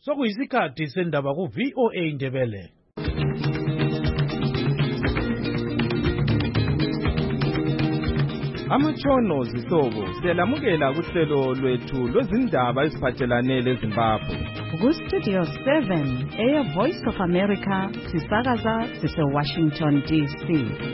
Sokuyisikhathi sendaba ku VOA Indebele. Amatshono zihlobo siyalamukela kuhlelo lwethu lwezindaba eziphathelane leZimbabwe. Ku-Studio 7 Air Voice of America sisakaza sise-Washington DC.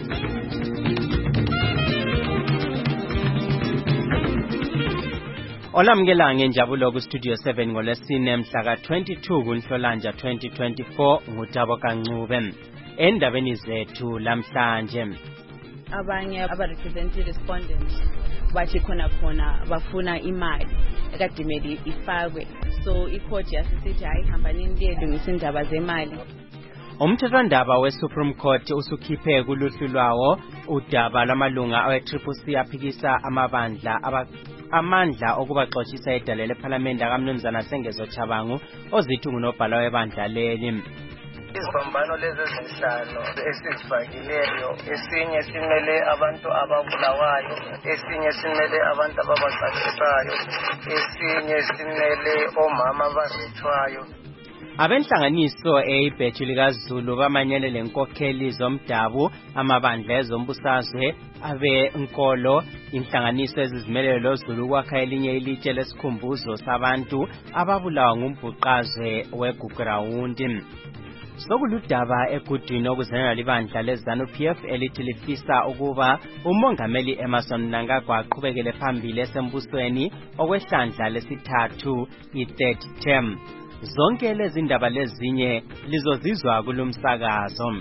Olamukela ngenjabulo ku-Studio 7 ngolesine mhla ka-22 kuNhlolanja 2024 nguTabo Kancube. Endabeni zethu lamhlanje, abanye aba-represented respondents bathi khona bafuna imali ekadimeli ifakwe, so icourt yasisithi hayi hambanini liyelungisa indaba zemali. Umthethwandaba we-Supreme Court usukhiphe kuluhlu lwawo udaba lwamalunga awe-CCC aphikisa amandla okubaxoshisa edale lephalamende akamnumzana Sengezo Chabangu ozithi ngunobhala webandla leli. Iziphambano lezi ezinhlanu esizifakileyo, esinye simele abantu ababulawayo, esinye simele abantu ababaxabisayo, esinye simele omama abazithwayo. Abenhlanganiso eyibhethu likaZulu bamanyele lenkokheli zomdabu, amabandla ezombusazwe, abenkolo, inhlanganiso ezizimele loZulu kwakha elinye ilitshe lesikhumbuzo sabantu ababulawa ngumbhuqazwe weGugurawundi. Sokuludaba egudwini okuzanelwa libandla leZANU-PF elithi lifisa ukuba umongameli Emmerson Mnangagwa aqhubekele phambili esembusweni okwehlandla lesithathu i-third term. Zonke lezi ndaba lezinye lizozizwa kulumsakazo.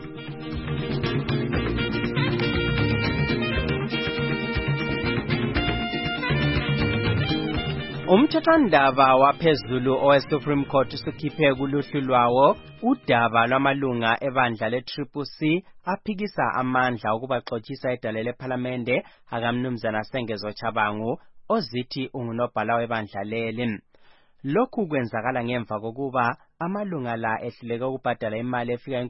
Umthethwandaba waphezulu owe-Supreme Court usukhiphe kuluhlu lwawo udaba lwamalunga ebandla le-CCC aphikisa amandla okubaxoshisa edale lephalamende akamnumzana Sengezo Chabangu ozithi ungunobhala webandla leli. Lokhu kwenzakala ngemva kokuba amalunga la ehluleke ukubhadala imali efika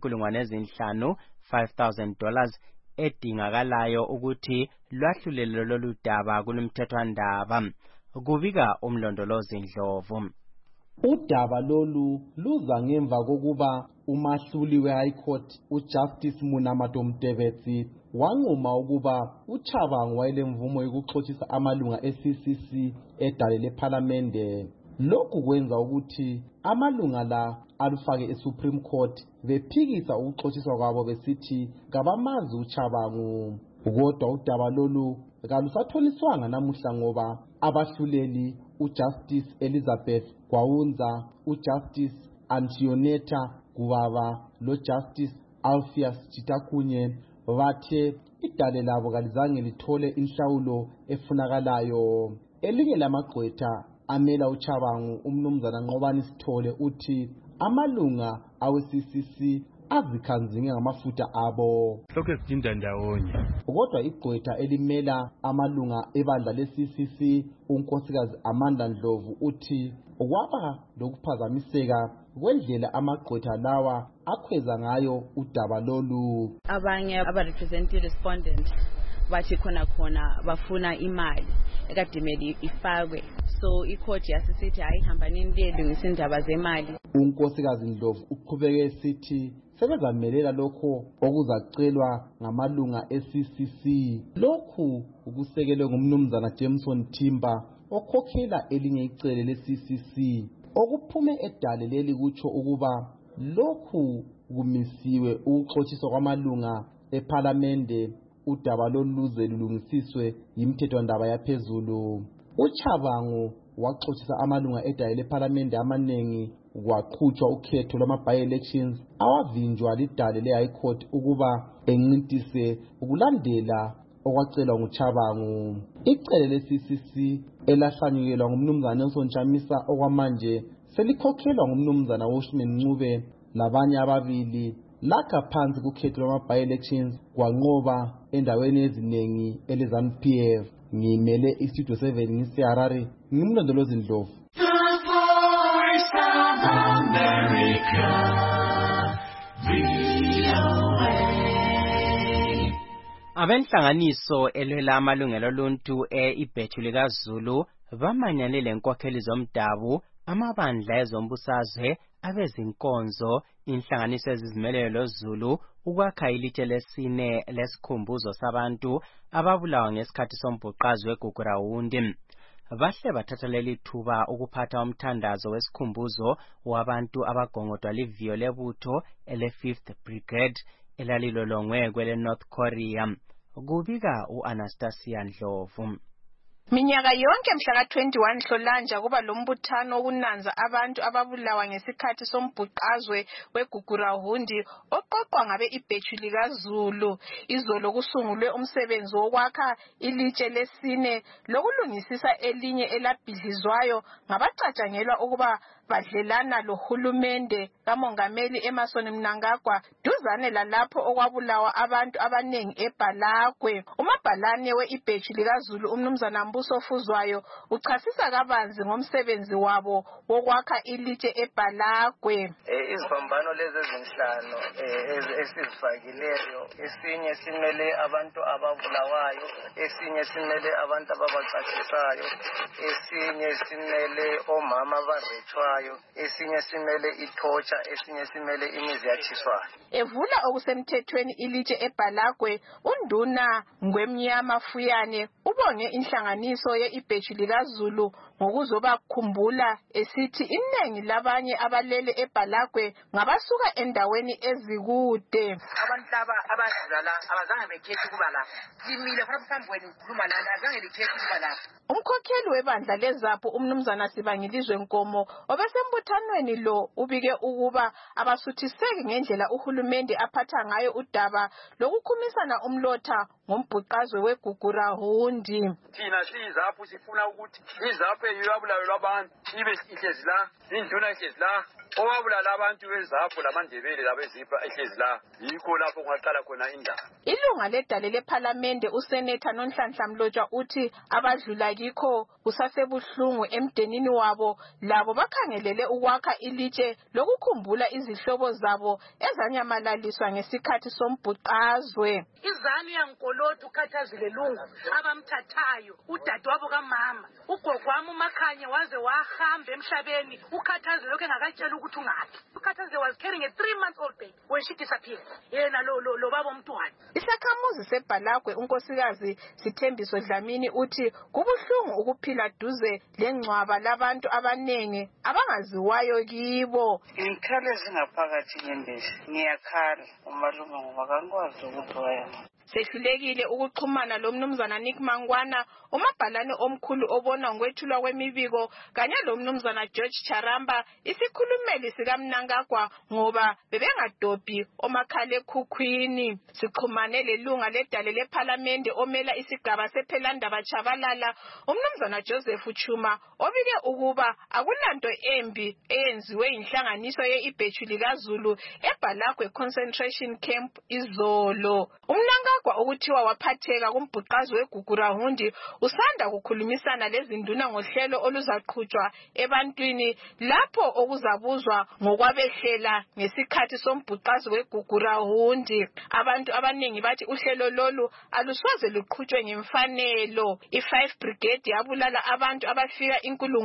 $5,000 edingakalayo ukuthi lwahlulele lolu daba kulumthethwandaba. Kubika umlondolozi Ndlovu. Udaba lolu luza ngemva kokuba umahluli we-High Court uJustice Munamato Mtebetsi wanquma ukuba uChabangu wayelemvumo yokuxoshisa amalunga e-CCC edale lephalamende. Lokhu kwenza ukuthi amalunga la alufake e-Supreme Court bephikisa ukuxoshiswa kwabo besithi kabamazi uChabangu. Kodwa udaba lolu kalusatholiswanga namuhla ngoba abahluleli uJustice Elizabeth Gwawunza, uJustice Antioneta Gubaba loJustice Alpheus Chitakunye bathe idale labo kalizange lithole inhlawulo efunakalayo. Elinye lamagqwetha amela uChabangu umnumzana Nqobani Sithole uthi amalunga awe-CCC azikhanzinge ngamafutha abo. Lokho sidinda ndawonye. Kodwa igqwetha elimela amalunga ebandla le-CCC unkosikazi Amanda Ndlovu uthi kwaba lokuphazamiseka kwendlela amagqwetha lawa akhweza ngayo udaba lolu. Abanye aba-represented respondents bathi khona bafuna imali ekadimeli ifakwe, so icourt yasisithi hayi hambanini liyelungisa indaba zemali. Unkosikazi Ndlovu uqhubeke sithi sebezamelela lokho okuzacelwa ngamalunga e-CCC. Lokhu ukusekelwe ngumnumzana Jameson Timber okhokhela elinye icele le-CCC. Okuphume edale leli kutsho ukuba lokhu kumisiwe ukuxotshiswa kwamalunga ephalamende udaba loluze lulungisiswe yimthethwandaba yaphezulu. uChabangu waxoshisa amalunga edale lephalamende amanengi kwaqhutshwa ukhetho lwama-by-elections awavinjwa lidale le-High Court ukuba encintise ukulandela okwacelwa nguChabangu. Icele le-CCC elahlanyukelwa ngumnumzana Nelson Chamisa okwamanje selikhokhelwa ngumnumzana Washington Ncube labanye ababili lakha phansi kukhetho lwama-by-elections kwanqoba endaweni eziningi ele-ZANU-PF. Ngimele iStudio 7 ngisiHarare, ngimlondolozi Ndlovu. Abenhlanganiso elwela amalungelo oluntu ibhethu likaZulu bamanyane lenkokheli zomdabu, amabandla ezombusazwe, abezinkonzo, inhlanganiso ezizimeleyo loZulu, ukwakha ilitshe lesine lesikhumbuzo sabantu ababulawa ngesikhathi sombhuqazwe weGugurahundi. Bahle bathatha leli thuba ukuphatha umthandazo wesikhumbuzo wabantu abagongodwa liviyo lebutho ele-5th Brigade elalilolongwe kwele North Korea. Kubika u-Anastasia Ndlovu. Minyaka yonke mhla ka-21 Nhlolanja kuba lombuthano wokunanza abantu ababulawa ngesikhathi sombhuqazwe weGugurahundi oqoqwa ngabe ibhethu likaZulu. Izolo kusungulwe umsebenzi wokwakha ilitshe lesine lokulungisisa elinye elabhidlizwayo ngabacatshangelwa ukuba badlelana lohulumende kamongameli Emmerson Mnangagwa duzane lalapho okwabulawa abantu abanengi eBhalagwe. Umabhalane we-ibhethu likaZulu umnumzana Mbuso Fuzwayo uchasisa kabanzi ngomsebenzi wabo wokwakha ilitshe eBhalagwe. Iziphambano lezi ezinhlanu esizifakileyo, esinye simele abantu ababulawayo, esinye simele abantu ababacatshisayo, esinye simele omama abarethwayo, esinye simele ithotsha, esinye simele imizi yatshiswayo. Evula okusemthethweni ilitshe eBhalagwe, unduna Ngwemnyama Fuyane ubonge inhlanganiso ye-ibhethu likaZulu ngokuzobakhumbula esithi iningi labanye abalele eBhalagwe ngabasuka endaweni ezikude. Abantu laba abadlala abazange bekhethe kuba la. Limile khona phambi kwenu ukukhuluma lana azange likhethe kuba la. Umkhokheli webandla leZapho umnumzana Sibangilizwe Nkomo obesembuthanweni lo ubike ukuba abasuthiseki ngendlela uhulumende aphatha ngayo udaba lokukhumisana umlotha ngombhuqazwe weGugurahundi. Thina siyiZapho sifuna ukuthi iZapho eyabulayo labantu ibe ihlezi la, induna ihlezi la. Owabulala abantu beZapho lamandebele labezipha ehlezi la. Yikho lapho kungaqala khona indaba. Ilunga ledale lePhalamende uSenatha Nonhlanhla Mlotshwa uthi abadlula kikho kusasebuhlungu emdenini wabo labo bakhangelele ukwakha ilitshe lokukhumbula izihlobo zabo ezanyamalaliswa ngesikhathi sombhuqazwe. Izanu yankolotho ukhathazile lungu abamthathayo udadewabo kamama ugogo wami uMakhanye waze wahamba emhlabeni ukhathazile lokho engakatshela ukuthi ungaphi. Ukhathazile was carrying a 3-month-old baby when she disappeared. Yena lo baba umntwana. Isakhamuzi seBhalagwe unkosikazi Sithembiso Dlamini uthi kubuhlungu ukuphila duze lengcwaba labantu abanengi abangaziwayo kibo. Ngikhala singaphakathi nyembezi. Ngiyakhala umalume ngoba kangikwazi ukuthi wayena. Sehlulekile ukuxhumana lomnumzana Nick Mangwana umabhalane omkhulu obona ngokwethulwa kwemibiko kanye lomnumzana George Charamba isikhulumeli sikaMnangagwa ngoba bebengadobhi omakhalekhukhwini. Sixhumane lelunga ledale lePhalamende omela isigaba sePhelandaba Chabalala umnumzana Joseph Chuma obike ukuba akulanto embi eyenziwe inhlanganiso ye-ibhethu likaZulu eBhalagwe Concentration Camp izolo. Umnangagwa ukuthiwa waphatheka kumbhuqazwe weGugurahundi usanda kukhulumisana lezinduna ngohlelo oluzaqhutshwa ebantwini lapho okuzabuzwa ngokwabehlela ngesikhathi sombhuqazwe weGugurahundi. Abantu abanengi bathi uhlelo lolu alusoze luqhutshwe ngemfanelo. I-5 Brigade yabulala abantu abafika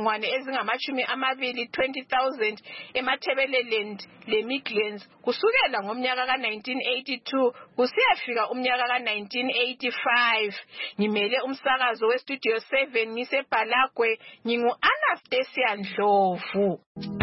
20,000 eMathebeleland leMidlands kusukela ngomnyaka ka-1982 kusiyafika umnyaka ka-1985. Ngimele umsakazo weStudio 7 ngiseBhalagwe ngingu-Anastasia Ndlovu.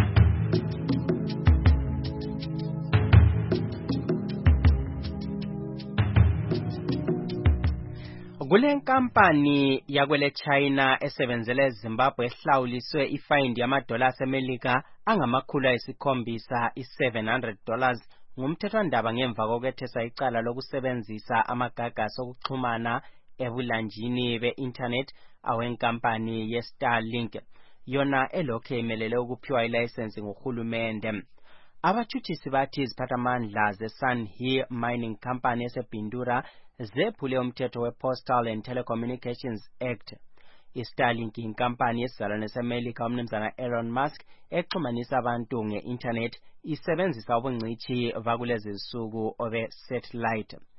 Kule nkampani yakwele China esebenzele eZimbabwe ehlawuliswe ifine yamadola aseMelika angama-700 $700 ngumthethwandaba ngemva kokwethesa icala lokusebenzisa amagagasi okuxhumana ebulanjini be-internet awenkampani ye-Starlink yona elokhu imelele ukuphiwa ilayisensi nguhulumende. Abathuthisi bathi iziphathamandla ze-Sunhe Mining Company esebhindura zephule umthetho we-Postal and Telecommunications Act. I-Starlink inkampani yesizalwane seMelika umnumzana Elon Musk exhumanisa abantu nge-internet isebenzisa ubungcithi bakulezi zisuku obe-satellite.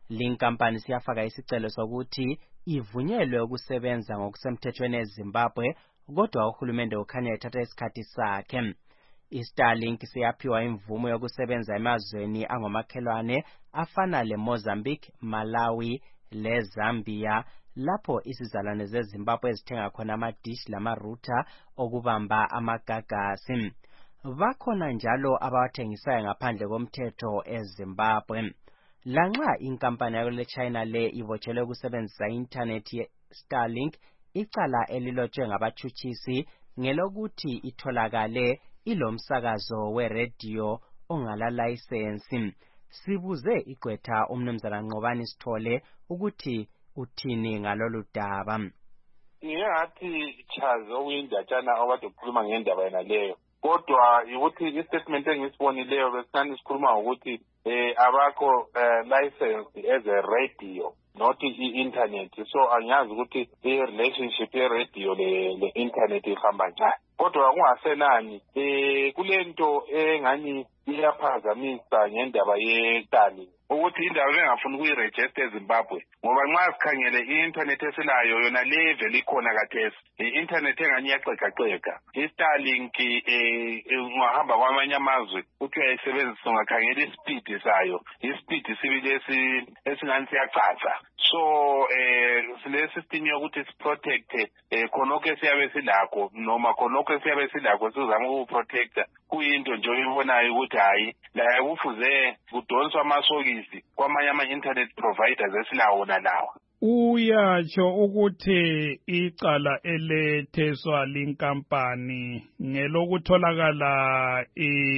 Linkampani siyafaka isicelo sokuthi ivunyelwe ukusebenza ngokusemthethweni eZimbabwe, kodwa uhulumende ukhanya ethatha isikhathi sakhe. iStarlink siyaphiwa imvumo yokusebenza emazweni angomakhelwane afana leMozambique, Malawi leZambia, lapho isizalwane zeZimbabwe ezithenga khona amadish lama-router okubamba amagagasi. Bakhona njalo abawathengisayo ngaphandle komthetho eZimbabwe. Lanxa inkampani yakule China le ivotshelwe ukusebenzisa i-internet ye-Starlink, icala elilotshwe ngabatshutshisi ngelokuthi itholakale ilomsakazo we-radio ongalalayisensi. Sibuze igqwetha umnumzana Nqobani Sithole ukuthi uthini ngalolu daba. Ngingathi chaza okuyindatshana okade ukhuluma ngendaba yena leyo. Kodwa ukuthi istatement engisibonileyo besithanda sikhuluma ukuthi abakho license as a radio, not i-internet. So angiyazi ukuthi i-relationship ye-radio le-internet ihamba njani. Kodwa kungasenani kulento engani iyaphazamisa ngendaba ye-Starlink ukuthi indaba bengafuni ukuyiregister eZimbabwe, ngoba nxa sikhangele i-internet esilayo yona level ikhona kathesi, i-internet engani iyacekaceka. iStarlink ungahamba kwamanye amazwe uthi uyayisebenzisa ungakhangela ispeed sayo, ispeed sibili esingani siyacaca. So sile system yokuthi siprotect khonokho siyabe silakho noma khonokho siyabe silakho sizama ukuprotecta, kuyinto nje oyibonayo ukuthi hayi la kufuze kudonswa amasokisi kwamanye ama-internet providers esilawo nalawa. Uyatsho ukuthi icala eletheswa linkampani ngelokutholakala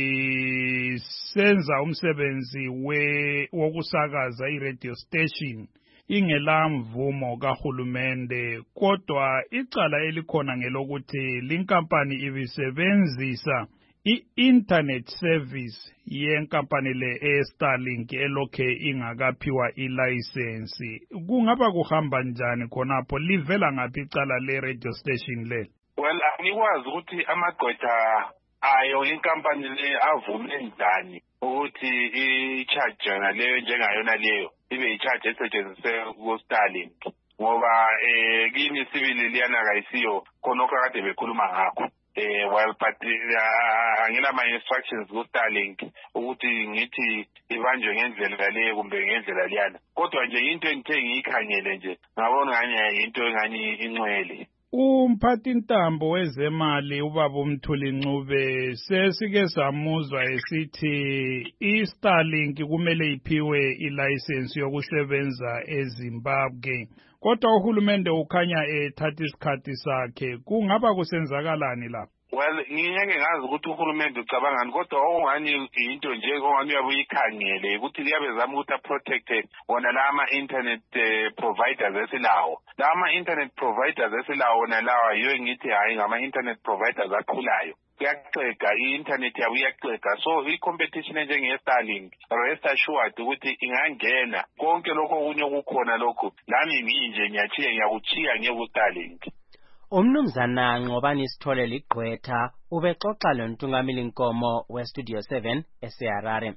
isenza umsebenzi wokusakaza i-radio station ingela mvumo kahulumende, kodwa icala elikhona ngelokuthi linkampani ibisebenzisa i-internet service yenkampani le eStarlink elokhe ingakaphiwa ilicense. Kungaba kuhamba njani khonapho? Livela ngaphi icala le radio station le? Well, angikwazi ukuthi amagqwetha ayo inkampani le avume njani ukuthi i-charge yona leyo njengayona leyo ibe i-charge esetshenziswe ku-Starlink, ngoba kimi sibili liyana kayisiyo khonokho kade bekhuluma ngakho. Well, but angilama-instructions ku-Starlink ukuthi ngithi ibanjwe ngendlela leyo kumbe ngendlela liyana. Kodwa nje into engithe ngiyikhangele nje ngabona ngani into engani incwele. Umphathintambo wezemali ubaba uMthuli Ncube sesike samuzwa esithi iStarlink kumele iphiwe ilicense yokusebenza eZimbabwe, kodwa uhulumende ukhanya ethatha isikhathi sakhe. Kungaba kusenzakalani lapho? Well, ngiyeke ngazi ukuthi uhulumende ucabangani, kodwa ongani into nje ongani uyabuyikhangele ukuthi liyabe zama ukuthi aprotecte wona lama internet providers esilawo. Lama internet providers esilawo nalawa yiyo ngithi hayi ngama internet providers akhulayo. Kuyaceka i-internet yabo iyaceka, so i-competition njenge-Starlink rest assured ukuthi ingangena konke lokho okunye okukhona lokho lami nginje ngiyakuchiya ngeku-Starlink. Umnumzana Nqobani Sithole ligqwetha ubexoxa lontungameli Nkomo weStudio 7 eseHarare.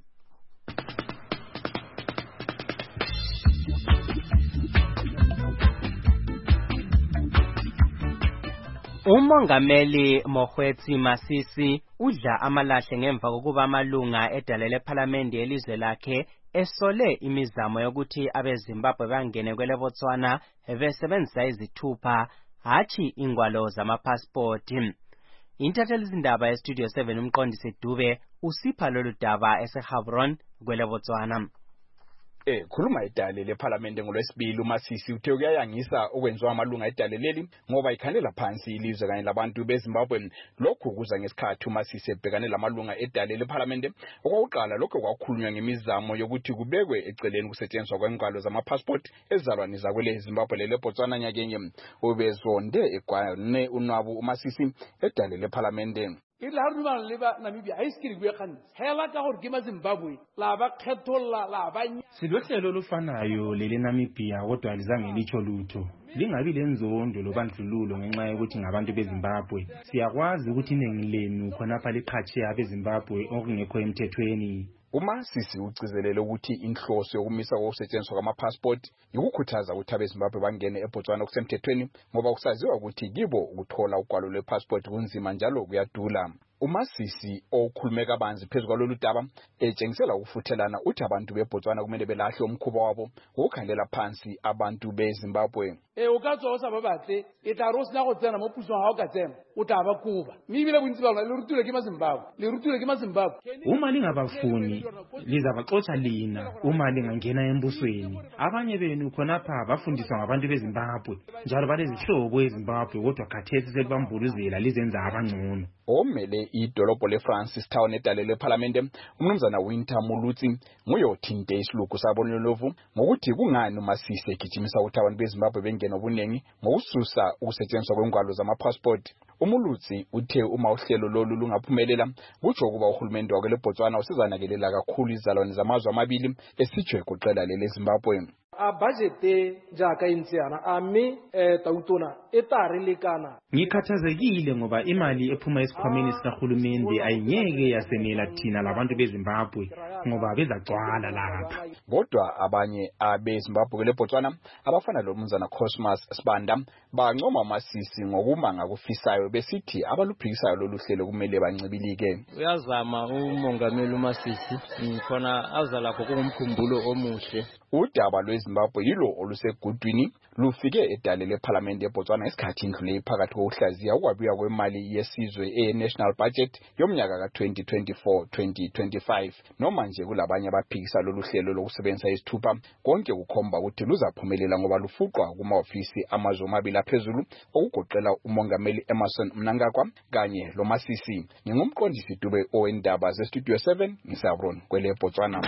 Umongameli Mokgweetsi Masisi udla amalahle ngemva kokuba amalunga edale lePhalamende elizwe lakhe esole imizamo yokuthi abeZimbabwe bangene kweleBotswana besebenzisa izithupha hathi ingwalo zamapassport. Intatheli izindaba eStudio 7 umqondisi Dube usipha lolu daba eseHabron kweleBotswana. Khuluma idale lePhalamende ngolwesibili uMasisi uthe kuyayangisa okwenziwa amalunga edale leli ngoba ikhanela phansi ilizwe kanye labantu beZimbabwe. Lokhu kuza ngesikhathi uMasisi ebhekane lamalunga edale lePhalamende okwaqala lokho kwakhulunywa ngemizamo yokuthi kubekwe eceleni kusetshenziswa kwengwalo zamapassport ezalwane zakwele Zimbabwe leBotswana nyakenye. Ubezonde egwane unwabu uMasisi edale lePhalamende. La rubang leba Namibia ha iskiri gwe khan hela ka hore ke ma Zimbabwe la ba kgetholla la ba Silohlelo lufanayo lele Namibia kodwa alizange litsho lutho. lingabi lenzondo lobandlululo ngenxa yokuthi ngabantu beZimbabwe. Siyakwazi ukuthi iningi lenu khonapha liqhatshe abeZimbabwe okungekho emthethweni. UMasisi ugcizelele ukuthi inhloso yokumisa kokusetshenziswa kwama-passport yikukhuthaza ukuthi abeZimbabwe bangene eBotswana okusemthethweni ngoba kusaziwa ukuthi kibo ukuthola ugwalo lwe-passport kunzima njalo kuyadula. UMasisi okhulume kabanzi phezu kwalolu daba etshengisela ukufuthelana uthi abantu beBotswana kumele belahle umkhuba wabo ukukhandela phansi abantu beZimbabwe. O ka tswa o sa ba batle e tla ro sina go tsena mo pusong ga o ka tsena o tla ba kuba mme ebile bontsi ba le rutile ke maZimbabwe. Uma lingabafuni lizabaxotsha lina uma lingangena embusweni. Abanye benu khonapha bafundiswa ngabantu beZimbabwe njalo balezihlobo eZimbabwe kodwa khathesi selibambuluzela lizenza abangcono. Omele idolobho leFrancis Town edalelwe eParliament umnumzana Winter Mulutsi nguye othinte isilugu sabonlovu ngokuthi kungani uMasisi egijimisa ukuthi abantu beZimbabwe bengena obuningi ngokususa ukusetshenziswa kwengwalo zama-passport. UMulutsi uthe uma uhlelo lolu lungaphumelela kutsho ukuba uhulumende wakhe leBotswana usizanakelela kakhulu izalwane zamazwe amabili esijwe kuqela lele Zimbabwe. A budget jaka insiana ami tautona etarilekana. Ngikhathazekile ngoba imali ephuma esikhwameni sikahulumende ayingeke yasenela thina labantu beZimbabwe ngoba bezagcwala lapha. Kodwa abanye abeZimbabwe leBotswana abafana lomnumzana Cosmas Sibanda bancoma uMasisi ngokuma ngakufisayo besithi abaluphikisayo lolu hlelo kumele bancibilike. Uyazama umongameli uMasisi khona azalakho kungumkhumbulo omuhle. Udaba lweZimbabwe yilo olusegudwini lufike edale leParliament eBotswana isikhathi indlule phakathi kokuhlaziya ukwabiwa kwemali yesizwe e-National Budget yomnyaka ka-2024-2025 noma nje kulabanye abaphikisa lolu hlelo lokusebenzisa isithupha konke kukhomba ukuthi luzaphumelela ngoba lufuqwa kuma-ofisi amazwe amabili aphezulu okugoqela umongameli Emmerson Mnangagwa kanye loMasisi. Ngingumqondisi Dube owendaba zeStudio 7 ngisabron kwele Botswana.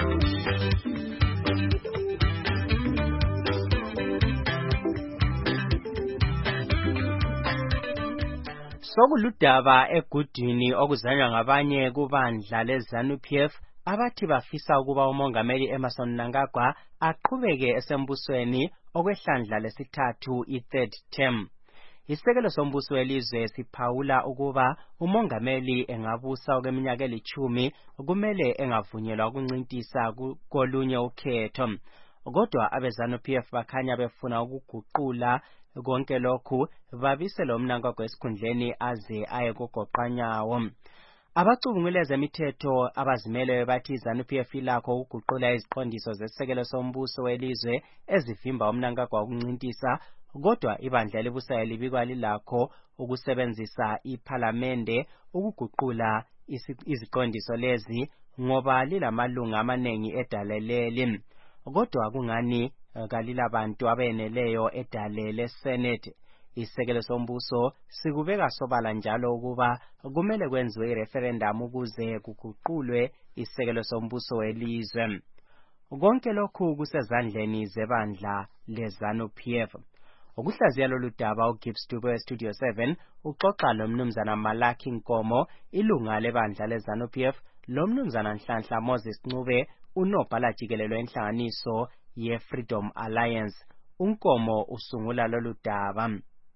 Sokuludaba egudwini okuzanywa ngabanye kubandla leZANU-PF abathi bafisa ukuba umongameli Emmerson Mnangagwa aqhubeke esembusweni okwehlandla lesithathu i-third term. Isekelo sombuso welizwe siphawula ukuba umongameli engabusa okweminyaka eli-10 kumele engavunyelwa ukuncintisa kolunye ukhetho. Kodwa abeZANU-PF bakhanya befuna ukuguqula konke lokhu babisela uMnangagwa esikhundleni aze aye kugoqanyawo. Abacubungula ezemithetho abazimeleyo bathi iZANU-PF ilakho ukuguqula iziqondiso zesekelo sombuso welizwe ezivimba uMnangagwa ukuncintisa, kodwa ibandla elibusayo libikwa lilakho ukusebenzisa iParliamente ukuguqula iziqondiso lezi ngoba lilamalunga amanengi edaleleli. Kodwa kungani kalilabantu abeneleyo edale leSenate. Isekelo sombuso sikubeka sobala njalo ukuba kumele kwenziwe ireferendum ukuze kuguqulwe isekelo sombuso welizwe. Konke lokhu kusezandleni zebandla leZANU-PF. Ukuhlaziya lolu daba uGibbs Dube weStudio 7 uxoxa lomnumzana Malaki Nkomo ilunga lebandla leZANU-PF lomnumzana Nhlanhla Moses Ncube unobhala jikelelo enhlanganiso ye-Freedom Alliance. Unkomo usungula lolu daba.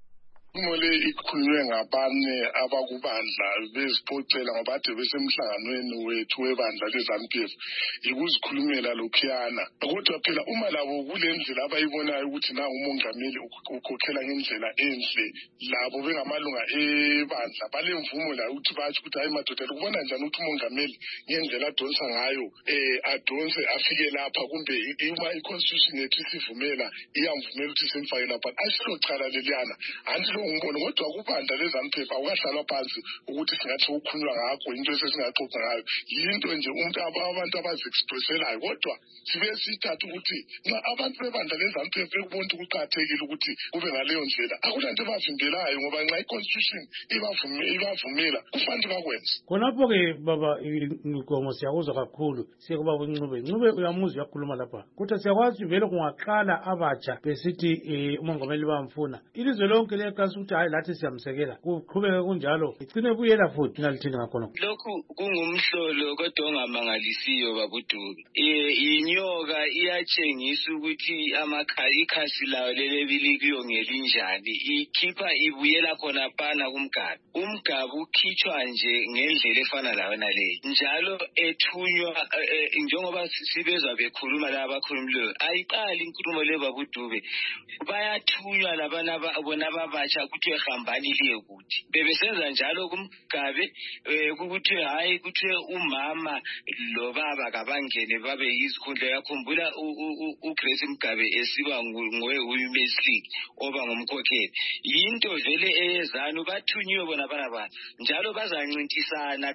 Mole ikhulunywe ngabanye abakubandla beziphoxela ngabathe besemhlanganweni wethu webandla leZANU-PF ikuzikhulumela lokhuyana. Kodwa phela uma labo kulendlela abayibonayo ukuthi na umongameli ukhokhela ngendlela enhle labo bengamalunga ebandla balemvumo la ukuthi bathi ukuthi hayi madoda ukubona njani ukuthi umongameli ngendlela adonsa ngayo adonse afike lapha kumbe uma iconstitution yethu isivumela iyamvumela ukuthi simfake lapha asilocala leliyana anti ngibona kodwa kubandla leZANU-PF awukahlalwa phansi ukuthi singathi ukukhulunywa ngakho into esesingaxoxa ngayo yinto nje umuntu abantu abazi-expresselayo kodwa sibe sithatha ukuthi nxa abantu bebandla leZANU-PF bekubona ukuqakathekile ukuthi kube ngaleyo ndlela akulanto ebavimbelayo ngoba nxa i-constitution ibavumela kufanele bakwenze. Khonapho-ke baba Nkomo siyakuzwa kakhulu siyekubaba Ncube uyamuzwa uyakhuluma lapha kodwa siyakwazi vele kungaqala abatsha besithi umongameli bamfuna ilizwe lonke ukukhankasa ukuthi hayi lathi siyamsekela kuqhubeke kunjalo igcine buyela futhi nalithini ngakhona lokhu kungumhlolo kodwa ongamangalisiyo babuDube inyoka iyatshengisa ukuthi ikhasi layo lelebili kuyongelinjani ikhipha ibuyela khona pana kumgabi umgabi ukhitshwa nje ngendlela efana layo nale njalo ethunywa njengoba sibezwa bekhuluma laba abakhulumileyo ayiqali inkulumo le babuDube bayathunywa labana bona ababatsha ukuthi ehambani liye kuthi bebesenza njalo kumgabe ukuthi hayi kuthi umama lo baba kabangene babe yizikhundla yakhumbula uGrace Mgabe esiba ngoWomen's League oba ngumkhokheli yinto vele eyezana bathunyiwe bona bana njalo bazancintisana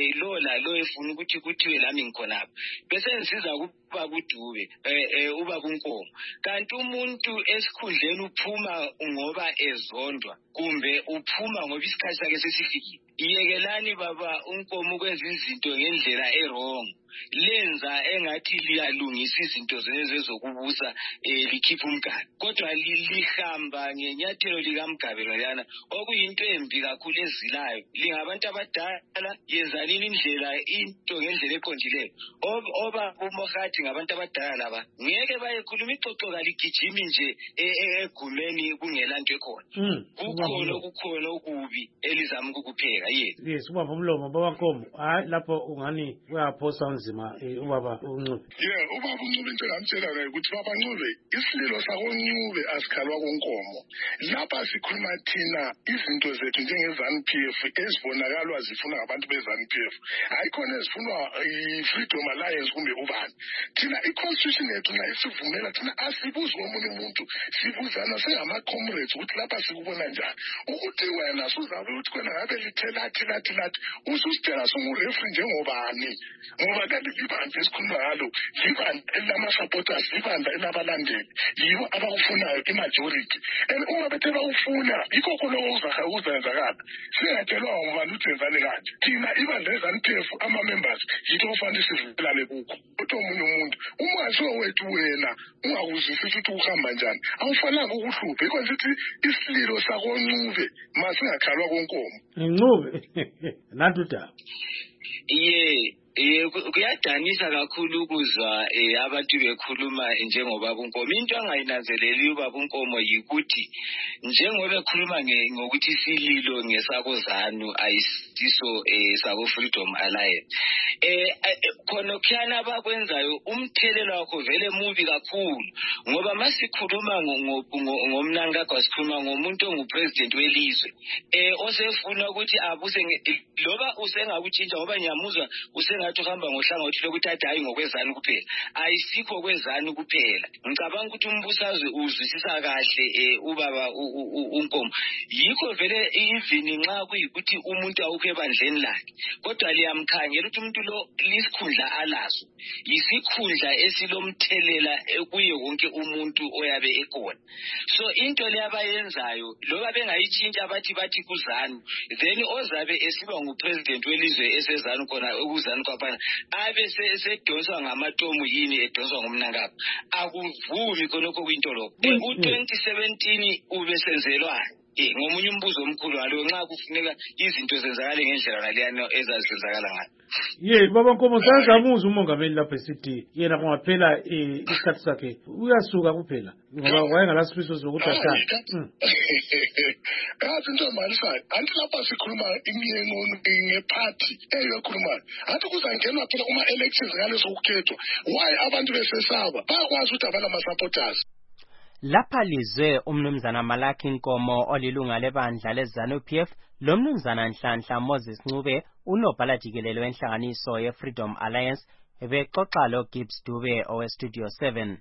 lo efuna ukuthi kuthiwe lami ngikhonapha bese ngisiza babuDube ubaba uNkomo kanti umuntu esikhundleni uphuma ngoba ezondwa kumbe uphuma ngoba isikhathi sakhe sesifikile iyekelani baba uNkomo kwenza izinto ngendlela errong lenza engathi liyalungisa izinto zezokubusa likhipha umgabe kodwa lihamba ngenyathelo likaMgabe lana okuyinto embi kakhulu ezilayo lingabantu abadala yenzanini indlela into ngendlela eqondileyo oba uMohathi ngabantu abadala laba ngeke bayekhuluma ixoxo kaligijimi nje egumeni kungelanto ekhona kukhona okubi elizama ukukupheka yes ubaba umlomo baba Nkomo hayi lapho ungani uyaphosa nzima ubaba uNcube ubaba uNcube into ngamtshela naye ukuthi baba Ncube isililo sakoNcube asikhalwa konkomo lapha sikhuluma thina izinto zethu njengezANU-PF ezibonakalwa zifuna ngabantu beZANU-PF ayikhona ezifunwa iFreedom Alliance kumbe ubani thina iconstitution yethu la isivumela thina asibuzi komunye umuntu sibuzana sengama-comrades ukuthi lapha sikubona njani ukuthi wena suzabe ukuthi khona ngabe lathi ususitela songurefri njengobani ngoba kanti libandla esikhuluma ngalo libandla elama-supporters libandla elabalandeli yibo abakufunayo imajority and uma bethe bawufuna yikho khona okuzenzakala singatshelwa ngubani ukuthi enzani kanje thina ibandla leZANU-PF ama-members yitho kufanele sivelane kukho kodwa omunye umuntu uma ngathiwa wethu wena ungakuzwisisi ukuthi ukuhamba njani awufananga ukuhluphe yikho ngithi isililo sakoNcube masingakhalwa konkomo Ncube nantu udaba kuyadanisa kakhulu ukuzwa abantu bekhuluma njengobaba uNkomo into angayinanzeleli ubaba uNkomo yikuthi njengoba bekhuluma ngokuthi sililo ngesakozanu ayisiso sabo Freedom Alliance khona khana abakwenzayo umthelelo wakho vele mubi kakhulu ngoba masikhuluma ngomnanga kwasikhuluma ngomuntu ongupresident welizwe osefuna ukuthi abuse loba usengakutshintsha ngoba nyamuzwa usengathi uhamba ngohlangothi lokuthatha hayi ngokwezanu kuphela ayisikho kwezanu kuphela ngicabanga ukuthi umbusazwe uzwisisa kahle ubaba uNkomo yikho vele even nxa kuyikuthi umuntu awukho ebandleni lakhe kodwa liyamkhangela ukuthi umuntu lo lisikhundla alaso yisikhundla esilomthelela kuye wonke umuntu oyabe ekhona so into le abayenzayo loba bengayitshintsha bathi kuzanu then ozabe esiba ngupresident welizwe esezanu khona ukuzanu kwaphana abe sedonswa ngamatomu yini edonswa ngomnangapha akuvumi khonokho kwinto lokho u2017 ubesenzelwana ngomunye umbuzo omkhulu walo nxa kufuneka izinto zenzakale ngendlela naliyana ezazenzakala ngayo baba Nkomo sazamuza umongameli lapha esithi yena kungaphela isikhathi sakhe uyasuka kuphela ngoba wayengalasifiso sokuthi ahlale yazi into malisayo anti lapha sikhuluma imiyengo ngephathi eyokhulumayo anti kuzangenwa phela kuma-elections ngaleso kukhethwa why abantu besesaba bayakwazi ukuthi abanama-supporters lapha lizwe umnumzana Malaki Nkomo olilunga lebandla leZANU-PF lo mnumzana Nhlanhla Moses Ncube unobhala jikelele wenhlanganiso yeFreedom Alliance bexoxa lo Gibbs Dube oweStudio 7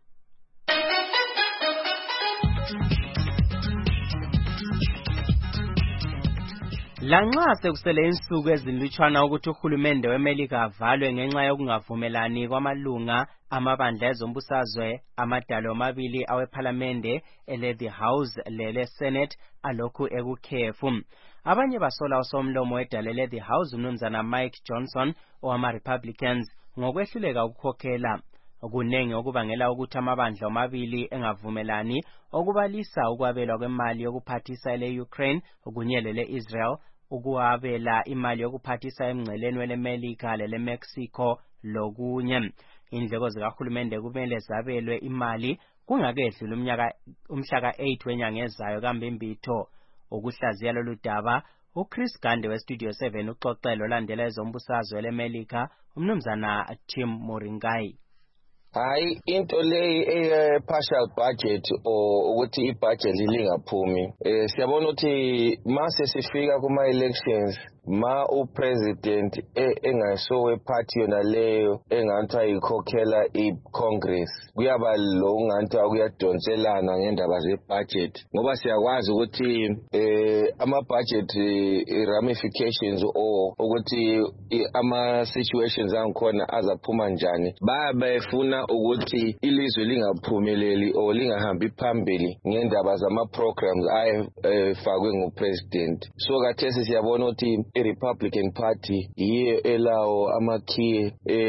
Lanxa sekusele insuku ezinlutshwana ukuthi uhulumende weMelika avalwe ngenxa yokungavumelani kwamalunga amabandla ezombusazwe amadalo amabili awephalamende ele-The House lele-Senate alokhu ekukhefu. Abanye basola usomlomo wedale le-The House umnumzana Mike Johnson owama-Republicans ngokwehluleka ukukhokhela. kunenge okubangela ukuthi amabandla omabili engavumelani okubalisa ukwabelwa kwemali yokuphathisa ele-Ukraine kunye lele-Israel ukuwabela imali yokuphathisa emngceleni wele-Melika lele-Mexico lokunye. Indleko zikahulumende kumele zabelwe imali kungakedluli umhla ka-8 wenyanga ezayo kaMbimbitho. Ukuhlaziya lolu daba uChris Gande weStudio 7 uxoxelo landela ezombusazwe leMelika umnumzana Tim Moringai. Hayi into le partial budget ukuthi ibudget lingaphumi siyabona ukuthi mase sifika kuma elections ma upresident engasowe party yona leyo engathi ikhokhela iCongress kuyaba lo ngathi akuyadonselana ngendaba zebudget ngoba siyakwazi ukuthi ama budget ramifications ukuthi ama situations angikhona azaphuma njani befuna ukuthi ilizwe lingaphumeleli lingahambi phambili ngendaba zama programs ayefakwe ngupresident. So kathesi siyabona ukuthi i-Republican Party yiyo elawo amakey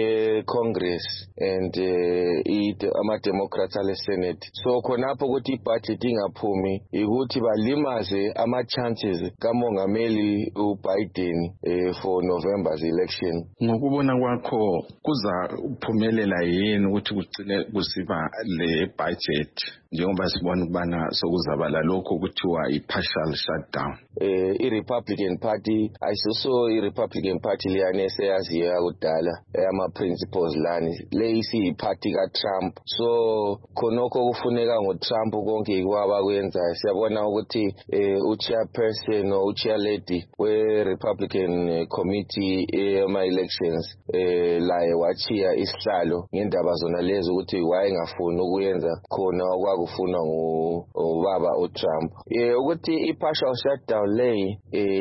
Congress and ama-Democrats ale-Senate. So khonapho ukuthi i-budget ingaphumi ukuthi balimaze ama-chances kamongameli uBiden for November's election. Ngokubona kwakho kuza uphumelela yini ukuthi kugcine kusiba le budget njengoba sibona ukubana sokuzabala lokho kuthiwa i-partial shutdown? I-Republican Party ayisiso i-Republican Party liyane seyaziyo yakudala ama-principles lani le isi-party ka-Trump. So khonokho kufuneka ngo-Trump konke ikwaba kwenzayo siyabona ukuthi u-chairperson or u-chairlady we-Republican committee ama-elections laye wachiya isihlalo ngendaba zona lezo ukuthi wayengafuni ukuyenza khona okwakufuna ngubaba uTrump. Ukuthi i-partial shutdown lay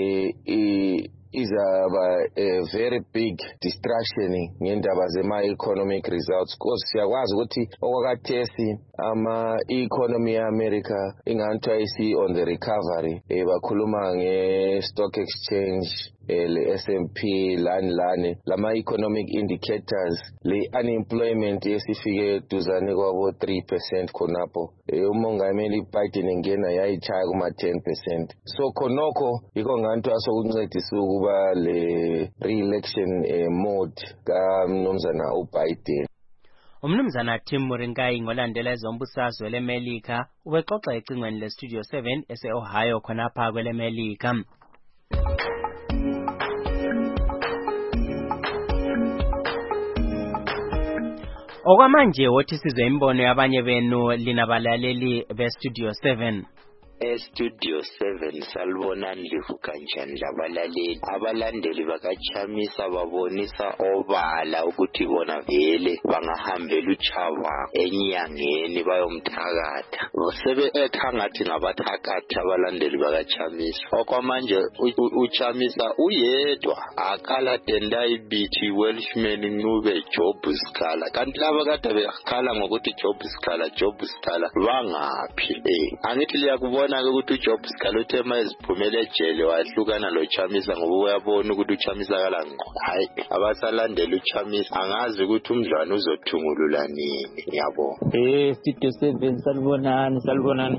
is a very big distraction ngendaba zema-economic results because siyakwazi ukuthi okwakathesi ama-economy ya-America inganthi on the recovery bakhuluma nge-stock exchange le-S&P lani lama-economic indicators le-unemployment yesifike duzane kwabo 3% khonapho umongameli Biden engena yayichaya kuma-10%. So khonokho yiko nganthi asokuncedisa ukuba le re-election mode kamnumzana uBiden. Umnumzana Tim Moringai ngolandela ezombusazwe leMelika ubexoxa ecingweni leStudio 7 ese-Ohio khonapha kweleMelika. Okwamanje wothi sizwe imbono yabanye benu linabalaleli beStudio 7. eStudio 7 salibona Ndlovu kanjani abalandeli bakachamisa babonisa obala ukuthi bona vele bangahambela uChava enyangeni bayomthakatha sebe ethangathi ngabathakatha abalandeli bakachamisa okwamanje uChamisa uyedwa akala tenda ibithi Welshman Ncube Job Scala kanti laba kade bekhala ngokuthi Job Scala bangaphi angithi liyakubona ukuthi uJob Scala uthema eziphumele ejele wahlukana loChamisa ngoba uyabona ukuthi uChamisa kalangqo hayi abasalandela uChamisa angazi ukuthi umdlwana uzothungulula nini yabo. Studio 7 salibonani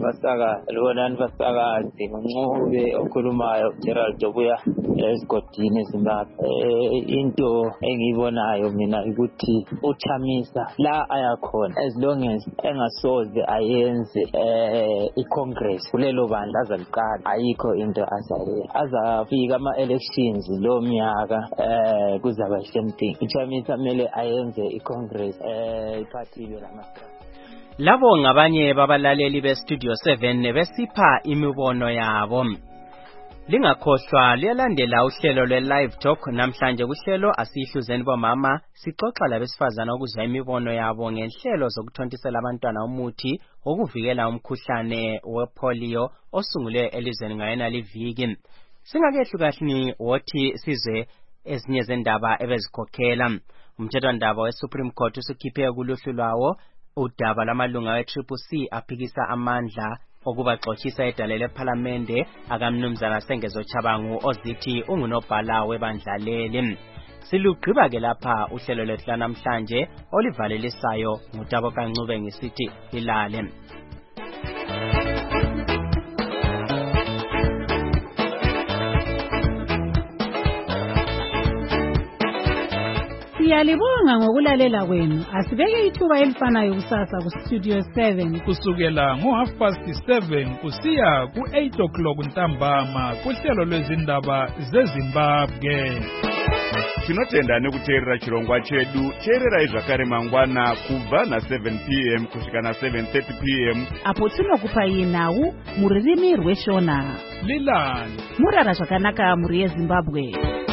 basakazi Ncube okhulumayo Gerald Jobuya esigodini eZimbabwe. Into engiyibonayo mina ukuthi uChamisa la ayakhona as long as engasoze ayenze iCongress kulelo bandla azaliqala ayikho into azafika ama-elections lo mnyaka kuzaba same thing. uChamisa kumele ayenze iCongress iphathile lamastra. Labo ngabanye babalaleli beStudio 7 besipha imibono yabo. Lingakhohlwa liyalandela uhlelo lwe-Live Talk namhlanje kuhlelo asihluzeni bomama sixoxa labesifazana ukuzwa imibono yabo ngenhlelo zokuthontisela abantwana umuthi wokuvikela umkhuhlane wepolio osungulwe elizweni ngayena liviki. Singakehlukahlini wothi sizwe ezinye zendaba ebezikhokhela. Umthethwandaba weSupreme Court usukhiphe kuluhlu lwawo udaba lamalunga we-CCC aphikisa amandla okubaxoxisa edale lePhalamende akamnumzana Sengezo Chabangu ozithi ungunobhala webandla leli. Silugqiba ke lapha uhlelo lethu lanamhlanje olivalelisayo ngutabo kaNcube ngisithi ilale. Siyalibonga ngokulalela kwenu. Asibeke ithuba elifanayo kusasa ku Studio 7 kusukela ngo7:30 kusiya ku8 ntambama kuhlelo lwezindaba zeZimbabwe. Tinotenda nekuteerera chirongwa chedu. Teererai zvakare mangwana kubva na7 p.m. kusvika na7:30 p.m. apo tinokupai nhau mururimi rweShona. Lilani Murara zvakanaka muri yeZimbabwe.